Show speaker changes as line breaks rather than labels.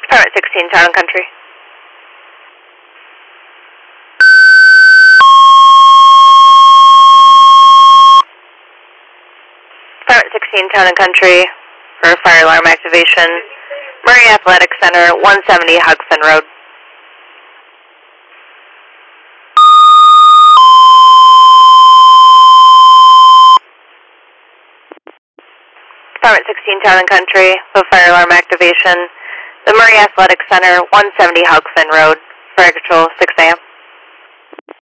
Department 16, Town and Country. Department 16, Town and Country for fire alarm activation. Murray Athletic Center, 170 Hugson Road. Department 16, Town and Country for fire alarm activation. The Murray Athletic Center, 170 Hugson Road. Fire control, 6 a.m.